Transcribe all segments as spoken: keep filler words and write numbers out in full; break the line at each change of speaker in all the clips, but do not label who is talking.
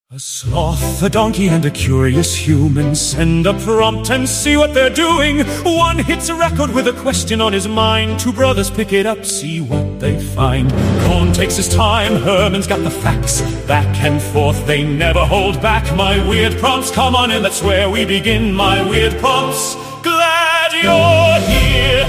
A sloth, a donkey, and a curious human send a prompt and see what they're doing. One hits a record with a question on his mind. Two brothers pick it up, see what they find. Cohn takes his time, Herman's got the facts. Back and forth, they never hold back. My weird prompts, come on in, that's where we begin. My weird prompts, glad you're here.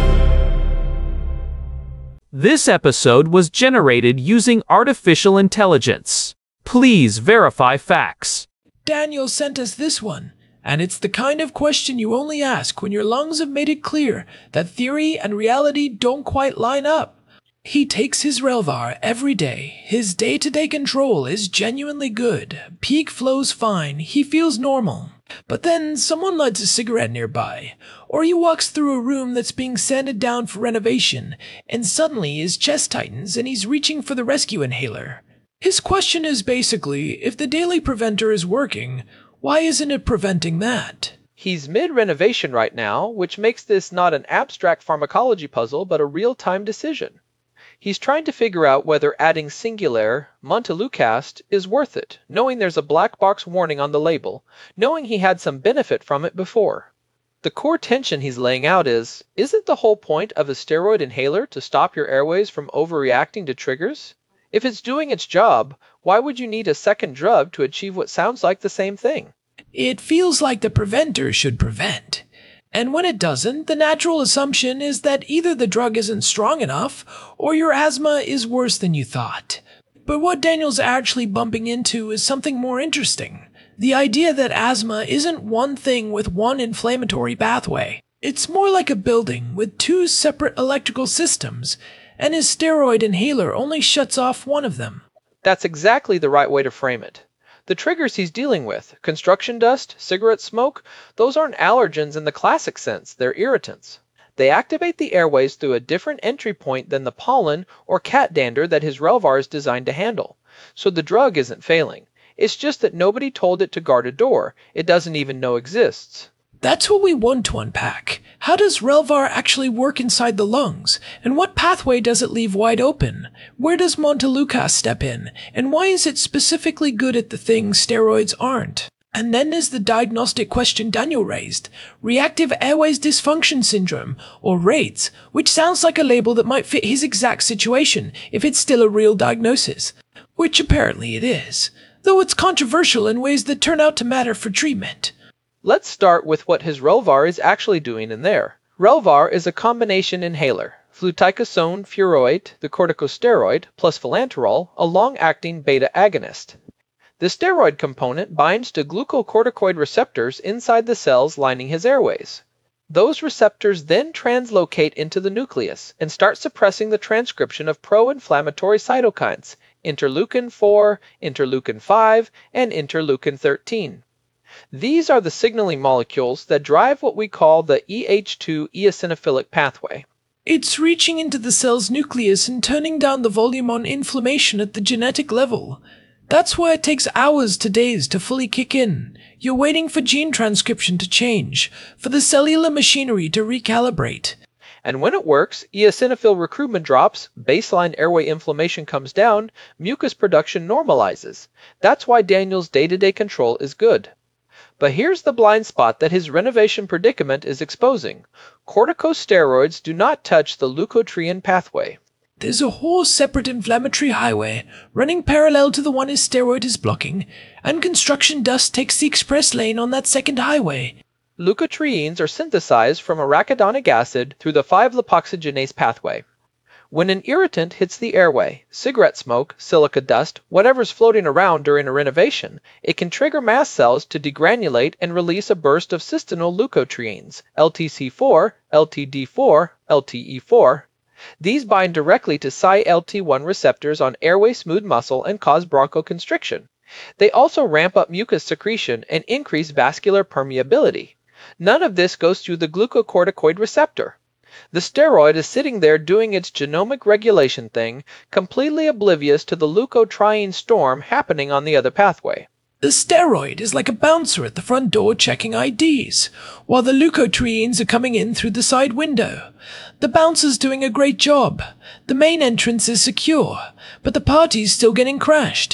This episode was generated using artificial intelligence. Please verify facts.
Daniel sent us this one, and it's the kind of question you only ask when your lungs have made it clear that theory and reality don't quite line up. He takes his Relvar every day. His day-to-day control is genuinely good. Peak flows fine. He feels normal. But then someone lights a cigarette nearby, or he walks through a room that's being sanded down for renovation, and suddenly his chest tightens and he's reaching for the rescue inhaler. His question is basically, if the daily preventer is working, why isn't it preventing that?
He's mid-renovation right now, which makes this not an abstract pharmacology puzzle, but a real-time decision. He's trying to figure out whether adding Singulair, Montelukast, is worth it, knowing there's a black box warning on the label, knowing he had some benefit from it before. The core tension he's laying out is, isn't the whole point of a steroid inhaler to stop your airways from overreacting to triggers? If it's doing its job, why would you need a second drug to achieve what sounds like the same thing?
It feels like the preventer should prevent. And when it doesn't, the natural assumption is that either the drug isn't strong enough, or your asthma is worse than you thought. But what Daniel's actually bumping into is something more interesting. The idea that asthma isn't one thing with one inflammatory pathway. It's more like a building with two separate electrical systems, and his steroid inhaler only shuts off one of them.
That's exactly the right way to frame it. The triggers he's dealing with, construction dust, cigarette smoke, those aren't allergens in the classic sense, they're irritants. They activate the airways through a different entry point than the pollen or cat dander that his Relvar is designed to handle. So the drug isn't failing. It's just that nobody told it to guard a door it doesn't even know exists.
That's what we want to unpack. How does Relvar actually work inside the lungs? And what pathway does it leave wide open? Where does Montelukast step in? And why is it specifically good at the things steroids aren't? And then there's the diagnostic question Daniel raised. Reactive Airways Dysfunction Syndrome, or RAIDS, which sounds like a label that might fit his exact situation if it's still a real diagnosis. Which apparently it is. Though it's controversial in ways that turn out to matter for treatment.
Let's start with what his Relvar is actually doing in there. Relvar is a combination inhaler, fluticasone furoate, the corticosteroid, plus philanterol, a long-acting beta agonist. The steroid component binds to glucocorticoid receptors inside the cells lining his airways. Those receptors then translocate into the nucleus and start suppressing the transcription of pro-inflammatory cytokines, interleukin four, interleukin five, and interleukin thirteen. These are the signaling molecules that drive what we call the E H two eosinophilic pathway.
It's reaching into the cell's nucleus and turning down the volume on inflammation at the genetic level. That's why it takes hours to days to fully kick in. You're waiting for gene transcription to change, for the cellular machinery to recalibrate.
And when it works, eosinophil recruitment drops, baseline airway inflammation comes down, mucus production normalizes. That's why Daniel's day-to-day control is good. But here's the blind spot that his renovation predicament is exposing. Corticosteroids do not touch the leukotriene pathway.
There's a whole separate inflammatory highway running parallel to the one his steroid is blocking, and construction dust takes the express lane on that second highway.
Leukotrienes are synthesized from arachidonic acid through the five lipoxygenase pathway. When an irritant hits the airway, cigarette smoke, silica dust, whatever's floating around during a renovation, it can trigger mast cells to degranulate and release a burst of cysteine leukotrienes, L T C four, L T D four, L T E four. These bind directly to Cy L T one receptors on airway smooth muscle and cause bronchoconstriction. They also ramp up mucus secretion and increase vascular permeability. None of this goes through the glucocorticoid receptor. The steroid is sitting there doing its genomic regulation thing, completely oblivious to the leukotriene storm happening on the other pathway.
The steroid is like a bouncer at the front door checking I Ds, while the leukotrienes are coming in through the side window. The bouncer's doing a great job. The main entrance is secure, but the party's still getting crashed.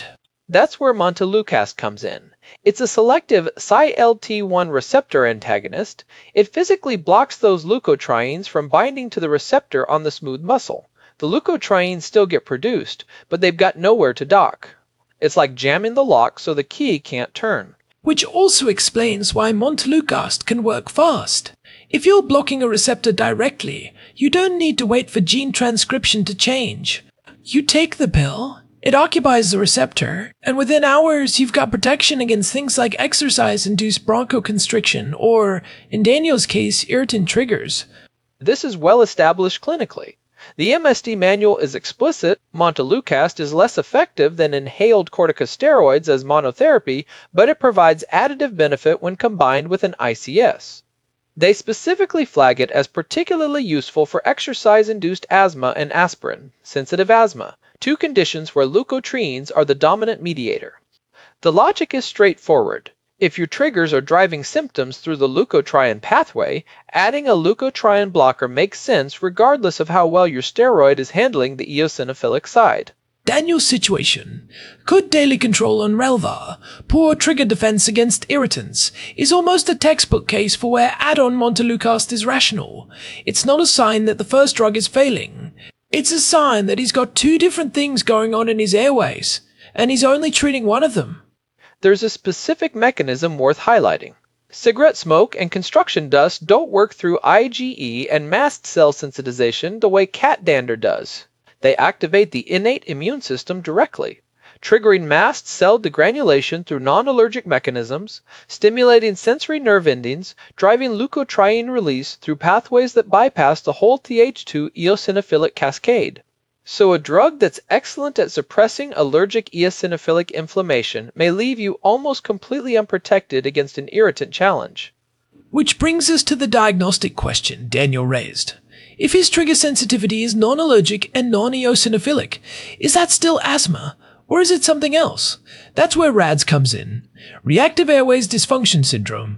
That's where montelukast comes in. It's a selective S I L T one receptor antagonist. It physically blocks those leukotrienes from binding to the receptor on the smooth muscle. The leukotrienes still get produced, but they've got nowhere to dock. It's like jamming the lock so the key can't turn.
Which also explains why montelukast can work fast. If you're blocking a receptor directly, you don't need to wait for gene transcription to change. You take the pill, it occupies the receptor, and within hours you've got protection against things like exercise-induced bronchoconstriction or, in Daniel's case, irritant triggers.
This is well established clinically. The M S D manual is explicit. Montelukast is less effective than inhaled corticosteroids as monotherapy, but it provides additive benefit when combined with an I C S. They specifically flag it as particularly useful for exercise-induced asthma and aspirin-sensitive asthma, two conditions where leukotrienes are the dominant mediator. The logic is straightforward. If your triggers are driving symptoms through the leukotriene pathway, adding a leukotriene blocker makes sense regardless of how well your steroid is handling the eosinophilic side.
Daniel's situation, good daily control on Relvar, poor trigger defense against irritants, is almost a textbook case for where add-on montelukast is rational. It's not a sign that the first drug is failing. It's a sign that he's got two different things going on in his airways, and he's only treating one of them.
There's a specific mechanism worth highlighting. Cigarette smoke and construction dust don't work through I G E and mast cell sensitization the way cat dander does. They activate the innate immune system directly, triggering mast cell degranulation through non-allergic mechanisms, stimulating sensory nerve endings, driving leukotriene release through pathways that bypass the whole Th two eosinophilic cascade. So a drug that's excellent at suppressing allergic eosinophilic inflammation may leave you almost completely unprotected against an irritant challenge.
Which brings us to the diagnostic question Daniel raised. If his trigger sensitivity is non-allergic and non-eosinophilic, is that still asthma, or is it something else? That's where R A D S comes in. Reactive Airways Dysfunction Syndrome.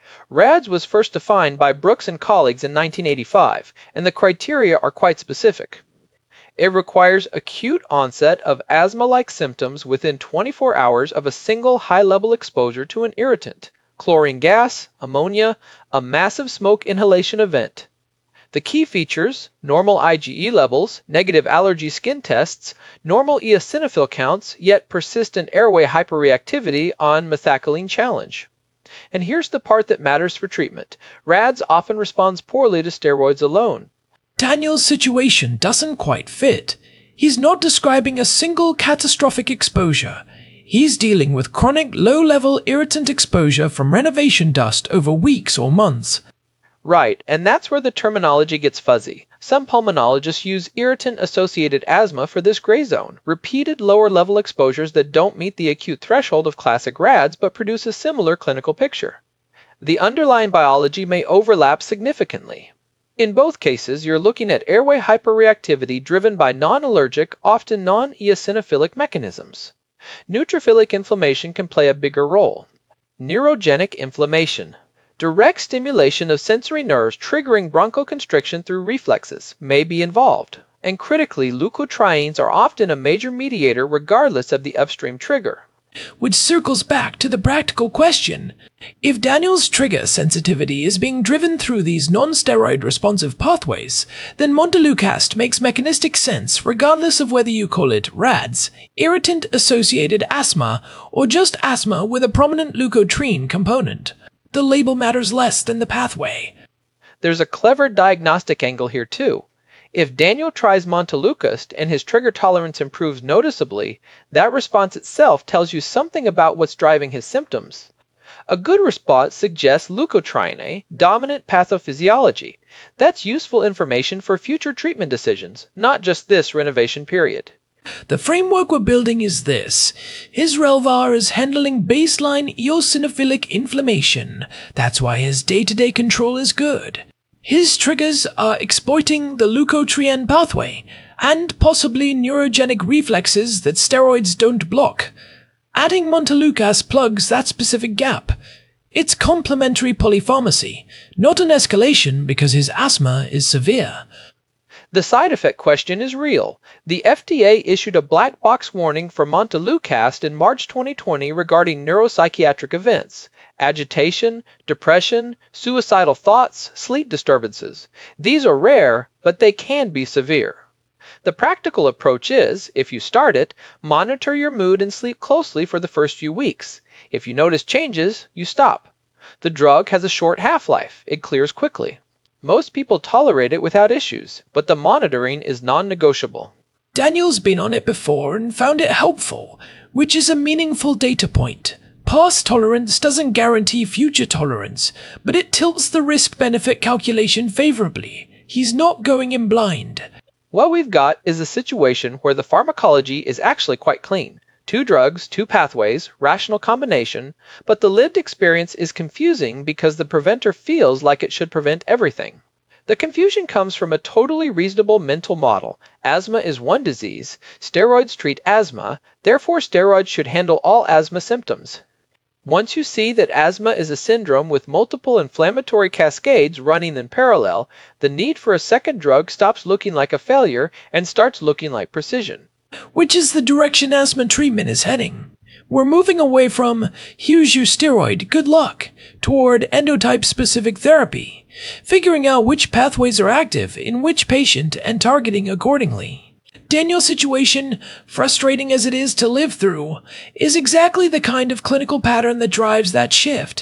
R A D S was first defined by Brooks and colleagues in nineteen eighty-five, and the criteria are quite specific. It requires acute onset of asthma-like symptoms within twenty-four hours of a single high-level exposure to an irritant, chlorine gas, ammonia, a massive smoke inhalation event. The key features, normal I G E levels, negative allergy skin tests, normal eosinophil counts, yet persistent airway hyperreactivity on methacholine challenge. And here's the part that matters for treatment. R A D S often responds poorly to steroids alone.
Daniel's situation doesn't quite fit. He's not describing a single catastrophic exposure. He's dealing with chronic low-level irritant exposure from renovation dust over weeks or months.
Right, and that's where the terminology gets fuzzy. Some pulmonologists use irritant-associated asthma for this gray zone, repeated lower-level exposures that don't meet the acute threshold of classic R A D S but produce a similar clinical picture. The underlying biology may overlap significantly. In both cases, you're looking at airway hyperreactivity driven by non-allergic, often non-eosinophilic mechanisms. Neutrophilic inflammation can play a bigger role. Neurogenic inflammation. Direct stimulation of sensory nerves triggering bronchoconstriction through reflexes may be involved. And critically, leukotrienes are often a major mediator regardless of the upstream trigger.
Which circles back to the practical question. If Daniel's trigger sensitivity is being driven through these non-steroid responsive pathways, then montelukast makes mechanistic sense regardless of whether you call it R A D S, irritant-associated asthma, or just asthma with a prominent leukotriene component. The label matters less than the pathway.
There's a clever diagnostic angle here too. If Daniel tries montelukast and his trigger tolerance improves noticeably, that response itself tells you something about what's driving his symptoms. A good response suggests leukotriene, dominant pathophysiology. That's useful information for future treatment decisions, not just this renovation period.
The framework we're building is this. His Relvar is handling baseline eosinophilic inflammation. That's why his day-to-day control is good. His triggers are exploiting the leukotriene pathway, and possibly neurogenic reflexes that steroids don't block. Adding montelukast plugs that specific gap. It's complementary polypharmacy, not an escalation because his asthma is severe.
The side effect question is real. The F D A issued a black box warning for montelukast in March twenty twenty regarding neuropsychiatric events, agitation, depression, suicidal thoughts, sleep disturbances. These are rare, but they can be severe. The practical approach is, if you start it, monitor your mood and sleep closely for the first few weeks. If you notice changes, you stop. The drug has a short half-life. It clears quickly. Most people tolerate it without issues, but the monitoring is non-negotiable.
Daniel's been on it before and found it helpful, which is a meaningful data point. Past tolerance doesn't guarantee future tolerance, but it tilts the risk-benefit calculation favorably. He's not going in blind.
What we've got is a situation where the pharmacology is actually quite clean. Two drugs, two pathways, rational combination, but the lived experience is confusing because the preventer feels like it should prevent everything. The confusion comes from a totally reasonable mental model. Asthma is one disease, steroids treat asthma, therefore steroids should handle all asthma symptoms. Once you see that asthma is a syndrome with multiple inflammatory cascades running in parallel, the need for a second drug stops looking like a failure and starts looking like precision.
Which is the direction asthma treatment is heading. We're moving away from, here's your steroid, good luck, toward endotype-specific therapy, figuring out which pathways are active in which patient and targeting accordingly. Daniel's situation, frustrating as it is to live through, is exactly the kind of clinical pattern that drives that shift.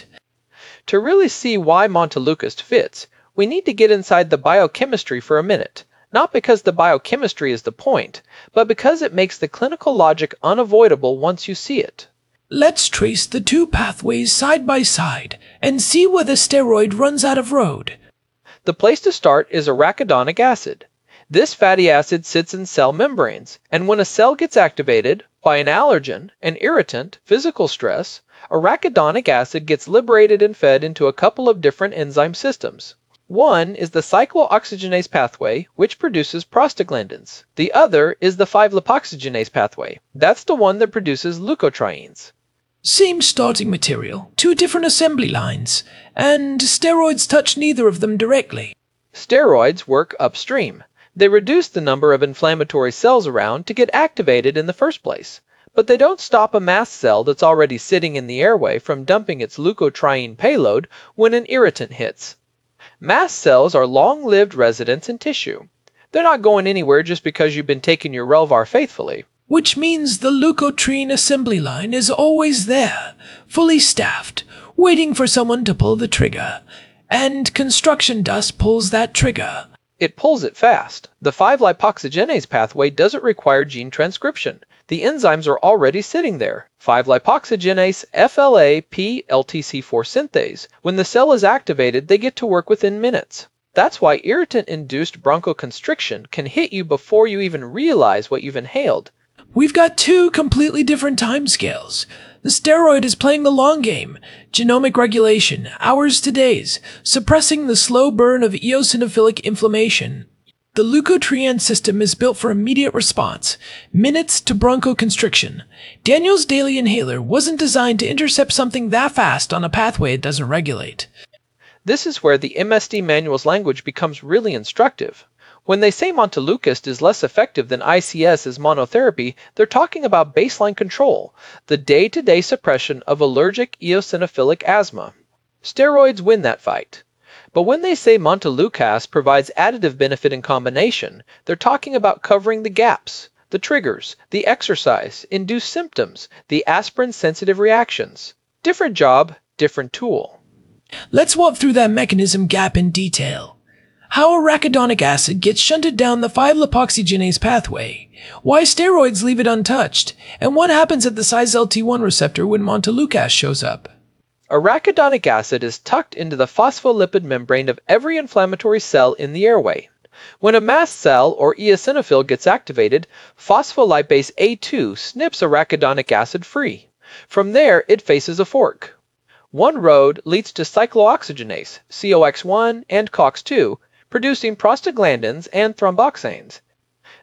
To really see why montelukast fits, we need to get inside the biochemistry for a minute. Not because the biochemistry is the point, but because it makes the clinical logic unavoidable once you see it.
Let's trace the two pathways side by side and see where the steroid runs out of road.
The place to start is arachidonic acid. This fatty acid sits in cell membranes, and when a cell gets activated by an allergen, an irritant, physical stress, arachidonic acid gets liberated and fed into a couple of different enzyme systems. One is the cyclooxygenase pathway, which produces prostaglandins. The other is the five lipoxygenase pathway. That's the one that produces leukotrienes.
Same starting material, two different assembly lines, and steroids touch neither of them directly.
Steroids work upstream. They reduce the number of inflammatory cells around to get activated in the first place. But they don't stop a mast cell that's already sitting in the airway from dumping its leukotriene payload when an irritant hits. Mast cells are long-lived residents in tissue. They're not going anywhere just because you've been taking your Relvar faithfully.
Which means the leukotriene assembly line is always there, fully staffed, waiting for someone to pull the trigger. And construction dust pulls that trigger.
It pulls it fast. The five lipoxygenase pathway doesn't require gene transcription. The enzymes are already sitting there. five lipoxygenase F L A P L T C four synthase. When the cell is activated, they get to work within minutes. That's why irritant-induced bronchoconstriction can hit you before you even realize what you've inhaled.
We've got two completely different timescales. The steroid is playing the long game, genomic regulation, hours to days, suppressing the slow burn of eosinophilic inflammation. The leukotriene system is built for immediate response, minutes to bronchoconstriction. Daniel's daily inhaler wasn't designed to intercept something that fast on a pathway it doesn't regulate.
This is where the M S D manual's language becomes really instructive. When they say montelukast is less effective than I C S as monotherapy, they're talking about baseline control, the day-to-day suppression of allergic eosinophilic asthma. Steroids win that fight. But when they say montelukast provides additive benefit in combination, they're talking about covering the gaps, the triggers, the exercise, induced symptoms, the aspirin-sensitive reactions. Different job, different tool.
Let's walk through that mechanism gap in detail. How arachidonic acid gets shunted down the five lipoxygenase pathway, why steroids leave it untouched, and what happens at the C Y S L T one receptor when montelukast shows up.
Arachidonic acid is tucked into the phospholipid membrane of every inflammatory cell in the airway. When a mast cell or eosinophil gets activated, phospholipase A two snips arachidonic acid free. From there, it faces a fork. One road leads to cyclooxygenase, C O X one and C O X two, producing prostaglandins and thromboxanes.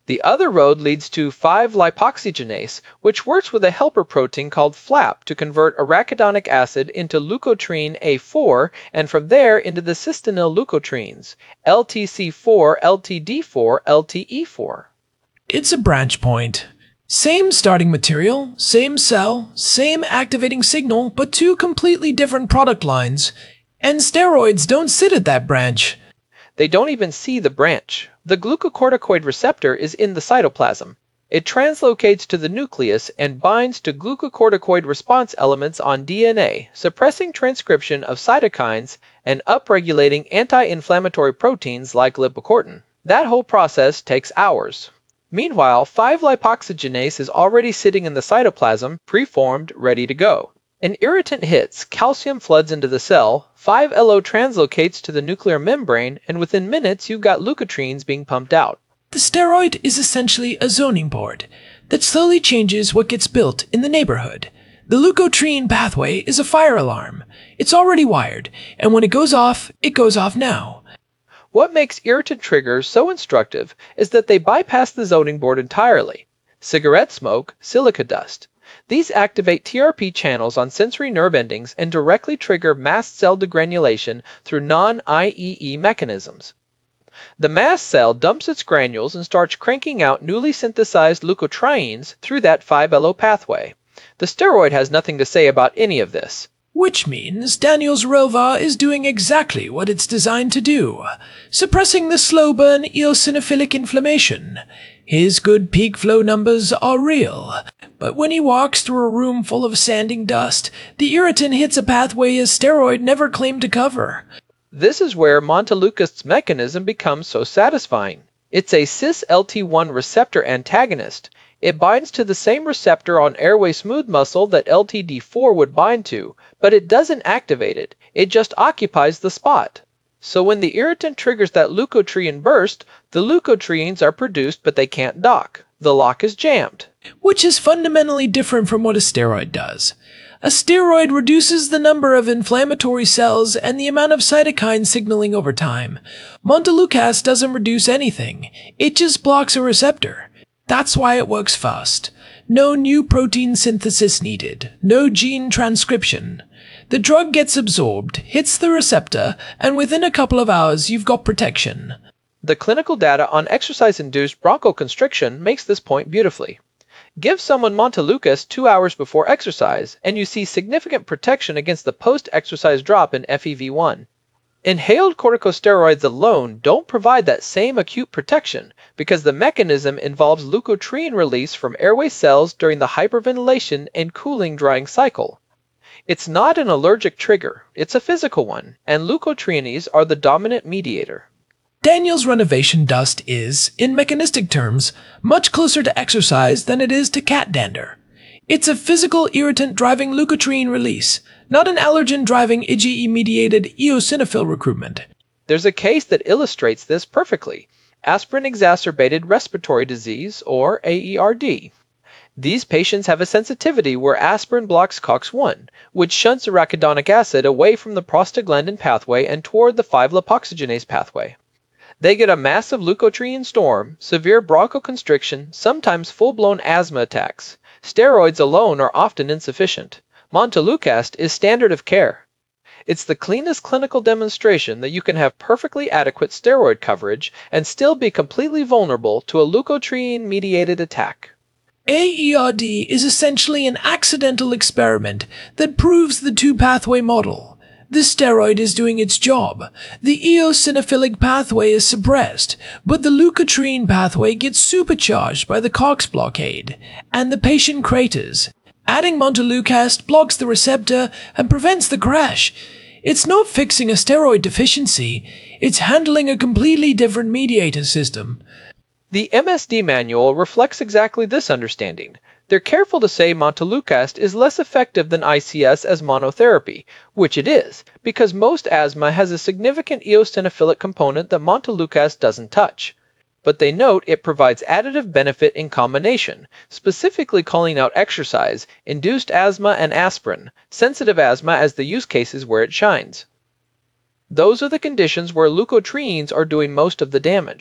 The other road leads to five lipoxygenase, which works with a helper protein called FLAP to convert arachidonic acid into leukotriene A four and from there into the cystenyl leukotrienes, L T C four, L T D four, L T E four.
It's a branch point. Same starting material, same cell, same activating signal, but two completely different product lines. And steroids don't sit at that branch.
They don't even see the branch. The glucocorticoid receptor is in the cytoplasm. It translocates to the nucleus and binds to glucocorticoid response elements on D N A, suppressing transcription of cytokines and upregulating anti-inflammatory proteins like lipocortin. That whole process takes hours. Meanwhile, five lipoxygenase is already sitting in the cytoplasm, preformed, ready to go. An irritant hits, calcium floods into the cell, five L O translocates to the nuclear membrane, and within minutes you've got leukotrienes being pumped out.
The steroid is essentially a zoning board that slowly changes what gets built in the neighborhood. The leukotriene pathway is a fire alarm. It's already wired, and when it goes off, it goes off now.
What makes irritant triggers so instructive is that they bypass the zoning board entirely. Cigarette smoke, silica dust. These activate T R P channels on sensory nerve endings and directly trigger mast cell degranulation through non-I E E mechanisms. The mast cell dumps its granules and starts cranking out newly synthesized leukotrienes through that five L O pathway. The steroid has nothing to say about any of this.
Which means Daniel's Relvar is doing exactly what it's designed to do, suppressing the slow burn eosinophilic inflammation. His good peak flow numbers are real, but when he walks through a room full of sanding dust, the irritant hits a pathway his steroid never claimed to cover.
This is where montelukast's mechanism becomes so satisfying. It's a cis L T one receptor antagonist. It binds to the same receptor on airway smooth muscle that L T D four would bind to, but it doesn't activate it. It just occupies the spot. So when the irritant triggers that leukotriene burst, the leukotrienes are produced but they can't dock. The lock is jammed.
Which is fundamentally different from what a steroid does. A steroid reduces the number of inflammatory cells and the amount of cytokine signaling over time. Montelukast doesn't reduce anything. It just blocks a receptor. That's why it works fast. No new protein synthesis needed. No gene transcription. The drug gets absorbed, hits the receptor, and within a couple of hours you've got protection.
The clinical data on exercise-induced bronchoconstriction makes this point beautifully. Give someone montelukast two hours before exercise, and you see significant protection against the post-exercise drop in F E V one. Inhaled corticosteroids alone don't provide that same acute protection because the mechanism involves leukotriene release from airway cells during the hyperventilation and cooling drying cycle. It's not an allergic trigger, it's a physical one, and leukotrienes are the dominant mediator.
Daniel's renovation dust is, in mechanistic terms, much closer to exercise than it is to cat dander. It's a physical irritant driving leukotriene release, not an allergen driving IgE-mediated eosinophil recruitment.
There's a case that illustrates this perfectly. Aspirin-exacerbated respiratory disease, or A E R D. These patients have a sensitivity where aspirin blocks COX one, which shunts arachidonic acid away from the prostaglandin pathway and toward the five lipoxygenase pathway. They get a massive leukotriene storm, severe bronchoconstriction, sometimes full-blown asthma attacks. Steroids alone are often insufficient. Montelukast is standard of care. It's the cleanest clinical demonstration that you can have perfectly adequate steroid coverage and still be completely vulnerable to a leukotriene-mediated attack.
A E R D is essentially an accidental experiment that proves the two-pathway model. The steroid is doing its job. The eosinophilic pathway is suppressed, but the leukotriene pathway gets supercharged by the COX blockade, and the patient craters. Adding montelukast blocks the receptor and prevents the crash. It's not fixing a steroid deficiency, it's handling a completely different mediator system.
The M S D manual reflects exactly this understanding. They're careful to say montelukast is less effective than I C S as monotherapy, which it is, because most asthma has a significant eosinophilic component that montelukast doesn't touch. But they note it provides additive benefit in combination, specifically calling out exercise, induced asthma and aspirin, sensitive asthma as the use cases where it shines. Those are the conditions where leukotrienes are doing most of the damage.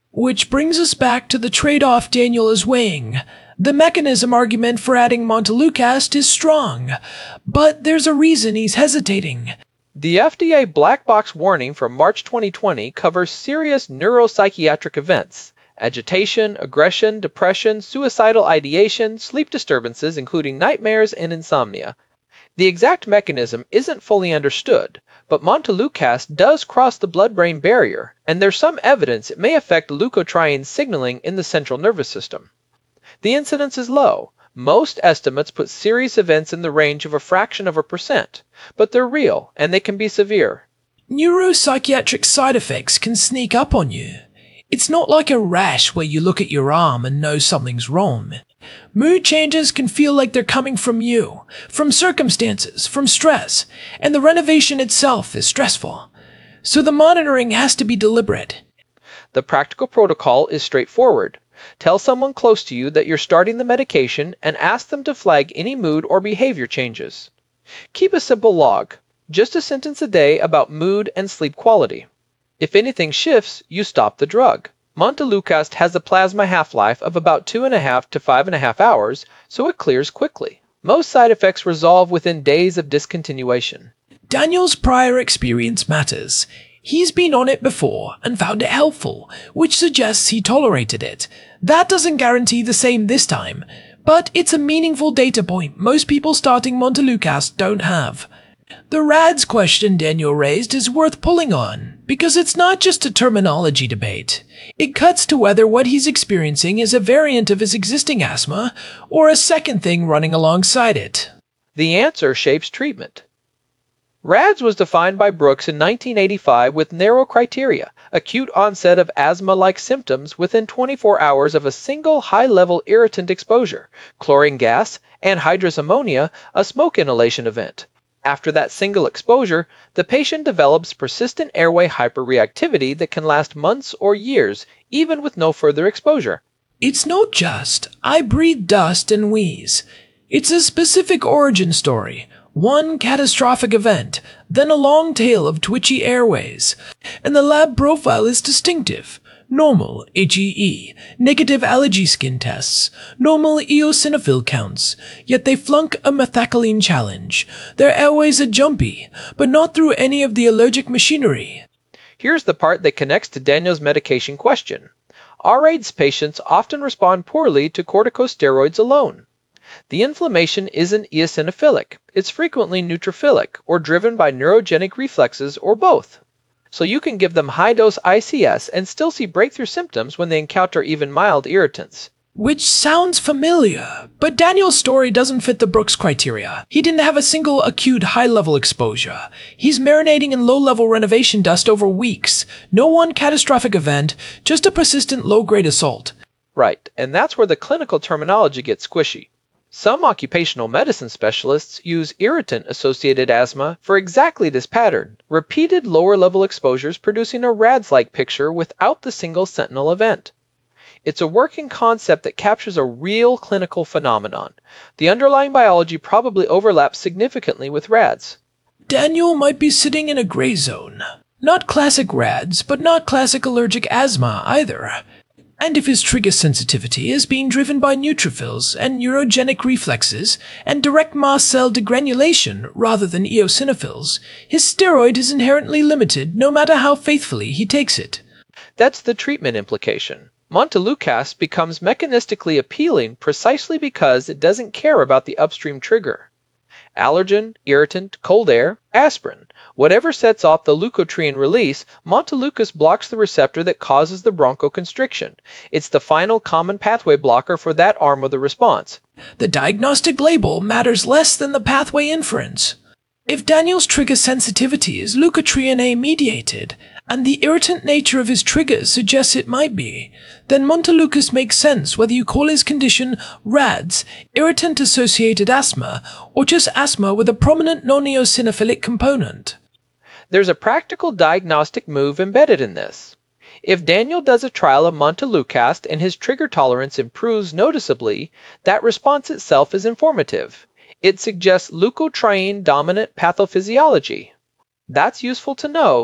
Which brings us back to the trade-off Daniel is weighing. The mechanism argument for adding montelukast is strong, but there's a reason he's hesitating.
The F D A black box warning from March twenty twenty covers serious neuropsychiatric events: agitation, aggression, depression, suicidal ideation, sleep disturbances including nightmares and insomnia. The exact mechanism isn't fully understood, but montelukast does cross the blood-brain barrier, and there's some evidence it may affect leukotriene signaling in the central nervous system. The incidence is low. Most estimates put serious events in the range of a fraction of a percent, but they're real, and they can be severe.
Neuropsychiatric side effects can sneak up on you. It's not like a rash where you look at your arm and know something's wrong. Mood changes can feel like they're coming from you, from circumstances, from stress, and the renovation itself is stressful. So the monitoring has to be deliberate.
The practical protocol is straightforward. Tell someone close to you that you're starting the medication and ask them to flag any mood or behavior changes. Keep a simple log, just a sentence a day about mood and sleep quality. If anything shifts, you stop the drug. Montelukast has a plasma half-life of about two and a half to five and a half hours, so it clears quickly. Most side effects resolve within days of discontinuation.
Daniel's prior experience matters. He's been on it before and found it helpful, which suggests he tolerated it. That doesn't guarantee the same this time, but it's a meaningful data point most people starting montelukast don't have. The RADS question Daniel raised is worth pulling on, because it's not just a terminology debate. It cuts to whether what he's experiencing is a variant of his existing asthma, or a second thing running alongside it.
The answer shapes treatment. RADS was defined by Brooks in nineteen eighty-five with narrow criteria: acute onset of asthma-like symptoms within twenty-four hours of a single high-level irritant exposure, chlorine gas, anhydrous ammonia, a smoke inhalation event. After that single exposure, the patient develops persistent airway hyperreactivity that can last months or years, even with no further exposure.
It's not just, I breathe dust and wheeze. It's a specific origin story. One catastrophic event, then a long tail of twitchy airways. And the lab profile is distinctive. Normal H E E, negative allergy skin tests, normal eosinophil counts, yet they flunk a methacholine challenge. Their airways are jumpy, but not through any of the allergic machinery.
Here's the part that connects to Daniel's medication question. R A I D S patients often respond poorly to corticosteroids alone. The inflammation isn't eosinophilic, it's frequently neutrophilic or driven by neurogenic reflexes or both. So you can give them high-dose I C S and still see breakthrough symptoms when they encounter even mild irritants.
Which sounds familiar, but Daniel's story doesn't fit the Brooks criteria. He didn't have a single acute high-level exposure. He's marinating in low-level renovation dust over weeks. No one catastrophic event, just a persistent low-grade assault.
Right, and that's where the clinical terminology gets squishy. Some occupational medicine specialists use irritant-associated asthma for exactly this pattern, repeated lower-level exposures producing a RADS-like picture without the single sentinel event. It's a working concept that captures a real clinical phenomenon. The underlying biology probably overlaps significantly with RADS.
Daniel might be sitting in a gray zone. Not classic RADS, but not classic allergic asthma either. And if his trigger sensitivity is being driven by neutrophils and neurogenic reflexes and direct mast cell degranulation rather than eosinophils, his steroid is inherently limited no matter how faithfully he takes it.
That's the treatment implication. Montelukast becomes mechanistically appealing precisely because it doesn't care about the upstream trigger. Allergen, irritant, cold air, aspirin. Whatever sets off the leukotriene release, montelukast blocks the receptor that causes the bronchoconstriction. It's the final common pathway blocker for that arm of the response.
The diagnostic label matters less than the pathway inference. If Daniel's trigger sensitivity is leukotriene mediated, and the irritant nature of his triggers suggests it might be, then montelukast makes sense whether you call his condition RADS, irritant-associated asthma, or just asthma with a prominent non-eosinophilic component.
There's a practical diagnostic move embedded in this. If Daniel does a trial of montelukast and his trigger tolerance improves noticeably, that response itself is informative. It suggests leukotriene-dominant pathophysiology. That's useful to know,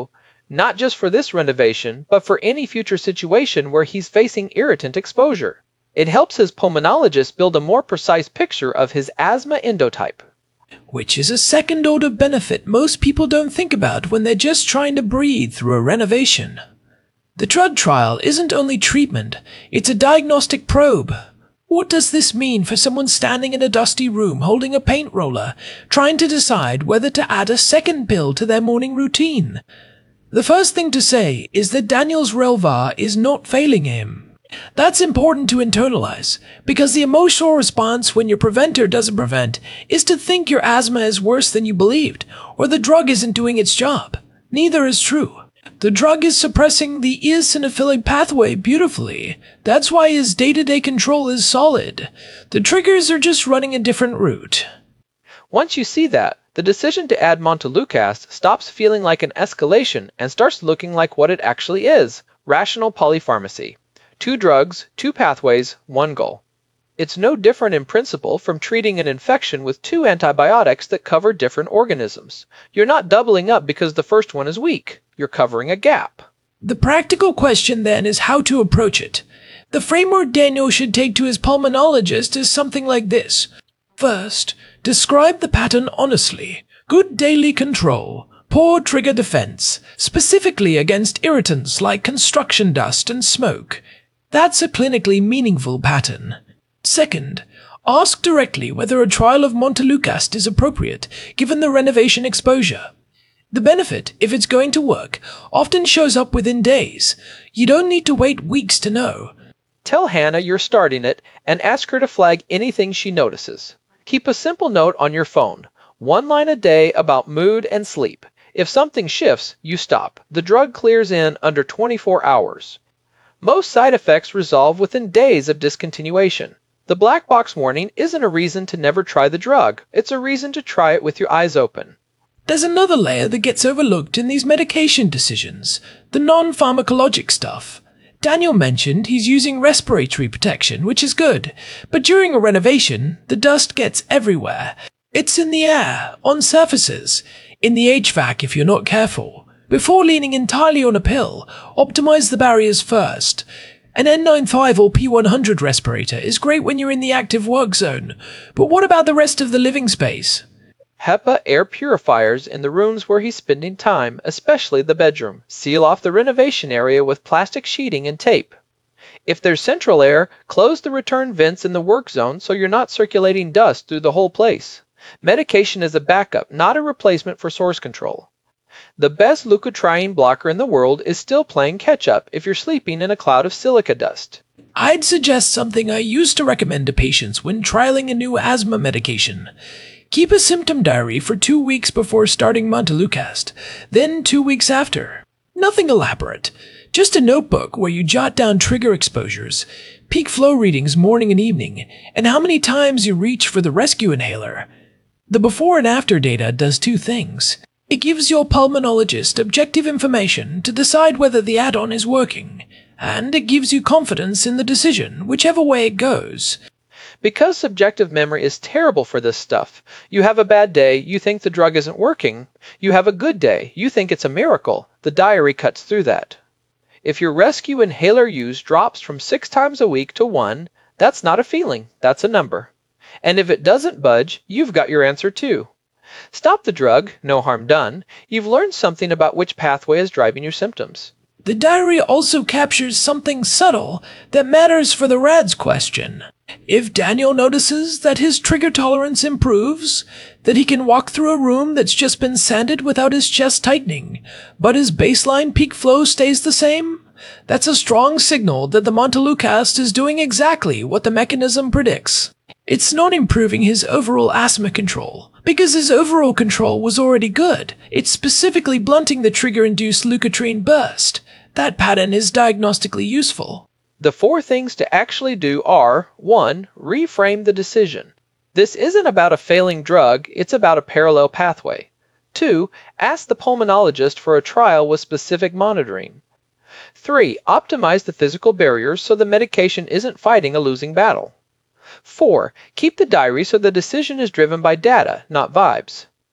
Not just for this renovation, but for any future situation where he's facing irritant exposure. It helps his pulmonologist build a more precise picture of his asthma endotype.
Which is a second-order benefit most people don't think about when they're just trying to breathe through a renovation. The T R U D trial isn't only treatment, it's a diagnostic probe. What does this mean for someone standing in a dusty room holding a paint roller, trying to decide whether to add a second pill to their morning routine? The first thing to say is that Daniel's Relvar is not failing him. That's important to internalize, because the emotional response when your preventer doesn't prevent is to think your asthma is worse than you believed, or the drug isn't doing its job. Neither is true. The drug is suppressing the eosinophilic pathway beautifully. That's why his day-to-day control is solid. The triggers are just running a different route.
Once you see that, the decision to add Montelukast stops feeling like an escalation and starts looking like what it actually is: rational polypharmacy. Two drugs, two pathways, one goal. It's no different in principle from treating an infection with two antibiotics that cover different organisms. You're not doubling up because the first one is weak. You're covering a gap.
The practical question then is how to approach it. The framework Daniel should take to his pulmonologist is something like this. First, describe the pattern honestly. Good daily control. Poor trigger defense, specifically against irritants like construction dust and smoke. That's a clinically meaningful pattern. Second, ask directly whether a trial of Montelukast is appropriate, given the renovation exposure. The benefit, if it's going to work, often shows up within days. You don't need to wait weeks to know.
Tell Hannah you're starting it and ask her to flag anything she notices. Keep a simple note on your phone, one line a day about mood and sleep. If something shifts, you stop. The drug clears in under twenty-four hours. Most side effects resolve within days of discontinuation. The black box warning isn't a reason to never try the drug. It's a reason to try it with your eyes open.
There's another layer that gets overlooked in these medication decisions, the non-pharmacologic stuff. Daniel mentioned he's using respiratory protection, which is good, but during a renovation, the dust gets everywhere. It's in the air, on surfaces, in the H V A C if you're not careful. Before leaning entirely on a pill, optimize the barriers first. An N ninety-five or P one hundred respirator is great when you're in the active work zone, but what about the rest of the living space?
HEPA air purifiers in the rooms where he's spending time, especially the bedroom. Seal off the renovation area with plastic sheeting and tape. If there's central air, close the return vents in the work zone so you're not circulating dust through the whole place. Medication is a backup, not a replacement for source control. The best leukotriene blocker in the world is still playing catch-up if you're sleeping in a cloud of silica dust.
I'd suggest something I used to recommend to patients when trialing a new asthma medication. Keep a symptom diary for two weeks before starting Montelukast, then two weeks after. Nothing elaborate. Just a notebook where you jot down trigger exposures, peak flow readings morning and evening, and how many times you reach for the rescue inhaler. The before and after data does two things. It gives your pulmonologist objective information to decide whether the add-on is working, and it gives you confidence in the decision, whichever way it goes.
Because subjective memory is terrible for this stuff. You have a bad day, you think the drug isn't working. You have a good day, you think it's a miracle. The diary cuts through that. If your rescue inhaler use drops from six times a week to one, that's not a feeling, that's a number. And if it doesn't budge, you've got your answer too. Stop the drug, no harm done. You've learned something about which pathway is driving your symptoms.
The diary also captures something subtle that matters for the R A D S question. If Daniel notices that his trigger tolerance improves, that he can walk through a room that's just been sanded without his chest tightening, but his baseline peak flow stays the same, that's a strong signal that the Montelukast is doing exactly what the mechanism predicts. It's not improving his overall asthma control, because his overall control was already good. It's specifically blunting the trigger-induced leukotriene burst. That pattern is diagnostically useful.
The four things to actually do are, one, reframe the decision. This isn't about a failing drug, it's about a parallel pathway. Two, ask the pulmonologist for a trial with specific monitoring. Three, optimize the physical barriers so the medication isn't fighting a losing battle. Four, keep the diary so the decision is driven by data, not vibes.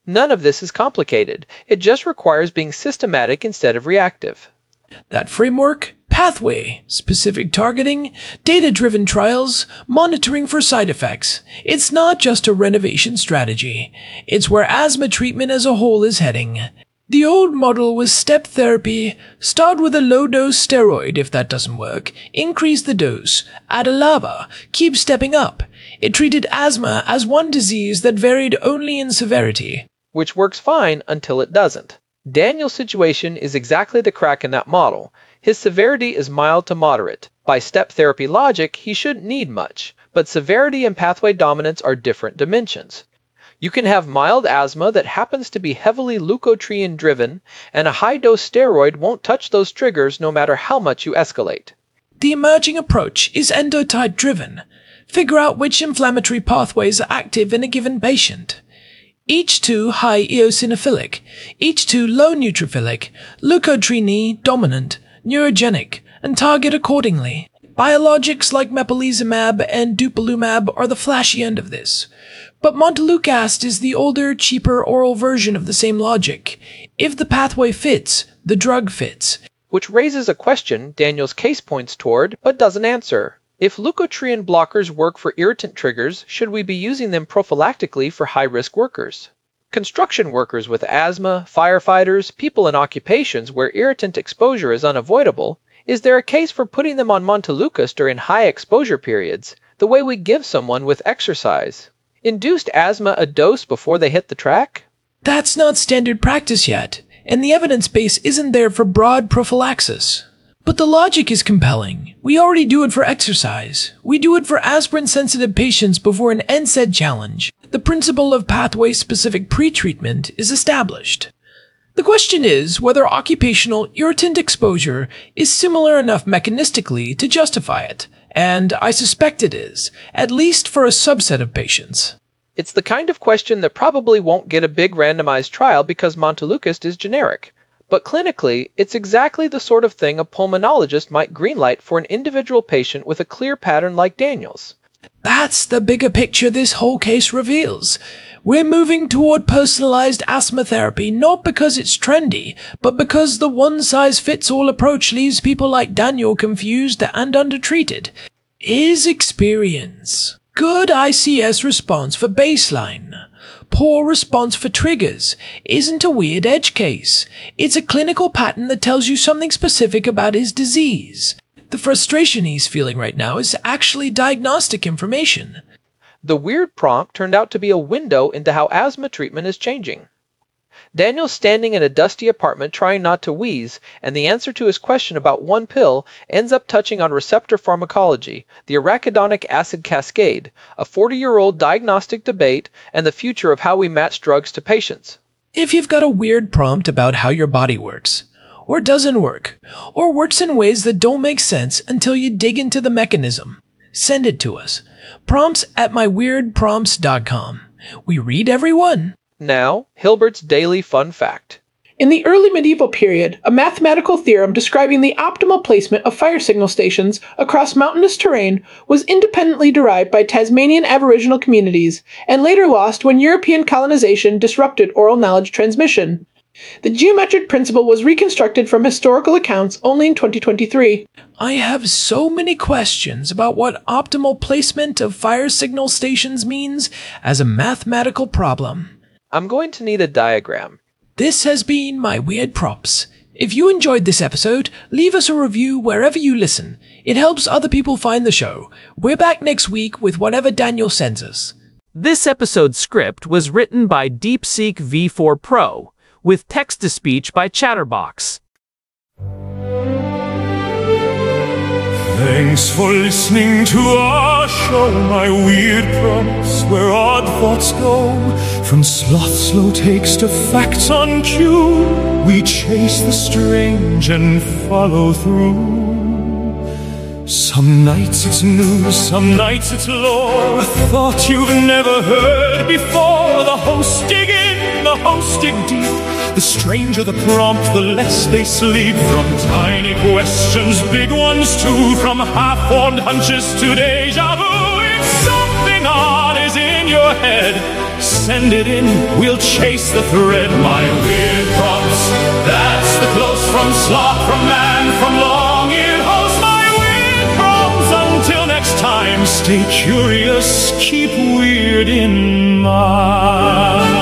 None of this is complicated. It just requires being systematic instead of reactive.
That framework, pathway, specific targeting, data-driven trials, monitoring for side effects. It's not just a renovation strategy. It's where asthma treatment as a whole is heading. The old model was step therapy. Start with a low-dose steroid. If that doesn't work, increase the dose. Add a LABA. Keep stepping up. It treated asthma as one disease that varied only in severity.
Which works fine until it doesn't. Daniel's situation is exactly the crack in that model. His severity is mild to moderate. By step therapy logic, he shouldn't need much, but severity and pathway dominance are different dimensions. You can have mild asthma that happens to be heavily leukotriene-driven, and a high-dose steroid won't touch those triggers no matter how much you escalate.
The emerging approach is endotype-driven. Figure out which inflammatory pathways are active in a given patient. Each two high eosinophilic, each two low neutrophilic, leukotriene dominant, neurogenic, and target accordingly. Biologics like mepolizumab and dupilumab are the flashy end of this. But montelukast is the older, cheaper oral version of the same logic. If the pathway fits, the drug fits.
Which raises a question Daniel's case points toward, but doesn't answer. If leukotriene blockers work for irritant triggers, should we be using them prophylactically for high-risk workers? Construction workers with asthma, firefighters, people in occupations where irritant exposure is unavoidable, is there a case for putting them on montelukast during high exposure periods, the way we give someone with exercise? Induced asthma a dose before they hit the track?
That's not standard practice yet, and the evidence base isn't there for broad prophylaxis. But the logic is compelling. We already do it for exercise. We do it for aspirin-sensitive patients before an N SAID challenge. The principle of pathway-specific pretreatment is established. The question is whether occupational irritant exposure is similar enough mechanistically to justify it, and I suspect it is, at least for a subset of patients.
It's the kind of question that probably won't get a big randomized trial because montelukast is generic. But clinically, it's exactly the sort of thing a pulmonologist might greenlight for an individual patient with a clear pattern like Daniel's.
That's the bigger picture this whole case reveals. We're moving toward personalized asthma therapy not because it's trendy, but because the one-size-fits-all approach leaves people like Daniel confused and undertreated. Is experience. Good I C S response for baseline. Poor response for triggers isn't a weird edge case. It's a clinical pattern that tells you something specific about his disease. The frustration he's feeling right now is actually diagnostic information.
The weird prompt turned out to be a window into how asthma treatment is changing. Daniel's standing in a dusty apartment trying not to wheeze, and the answer to his question about one pill ends up touching on receptor pharmacology, the arachidonic acid cascade, a forty-year-old diagnostic debate, and the future of how we match drugs to patients.
If you've got a weird prompt about how your body works, or doesn't work, or works in ways that don't make sense until you dig into the mechanism, send it to us. Prompts at my weird prompts dot com. We read every one.
Now, Hilbert's Daily Fun Fact.
In the early medieval period, a mathematical theorem describing the optimal placement of fire signal stations across mountainous terrain was independently derived by Tasmanian Aboriginal communities and later lost when European colonization disrupted oral knowledge transmission. The geometric principle was reconstructed from historical accounts only in twenty twenty-three.
I have so many questions about what optimal placement of fire signal stations means as a mathematical problem.
I'm going to need a diagram.
This has been My Weird Props. If you enjoyed this episode, leave us a review wherever you listen. It helps other people find the show. We're back next week with whatever Daniel sends us.
This episode's script was written by DeepSeek V four Pro, with text-to-speech by Chatterbox.
Thanks for listening to our show, My Weird Props, where odd thoughts go. From sloth slow takes to facts on cue, we chase the strange and follow through. Some nights it's news, some nights it's lore, a thought you've never heard before. The hosts dig in, the hosts dig deep. The stranger the prompt, the less they sleep. From tiny questions, big ones too, from half-formed hunches to deja vu. If something odd is in your head, send it in, we'll chase the thread. My weird prompts, that's the close from sloth, from man, from long-eared host. My weird prompts, until next time, stay curious, keep weird in mind.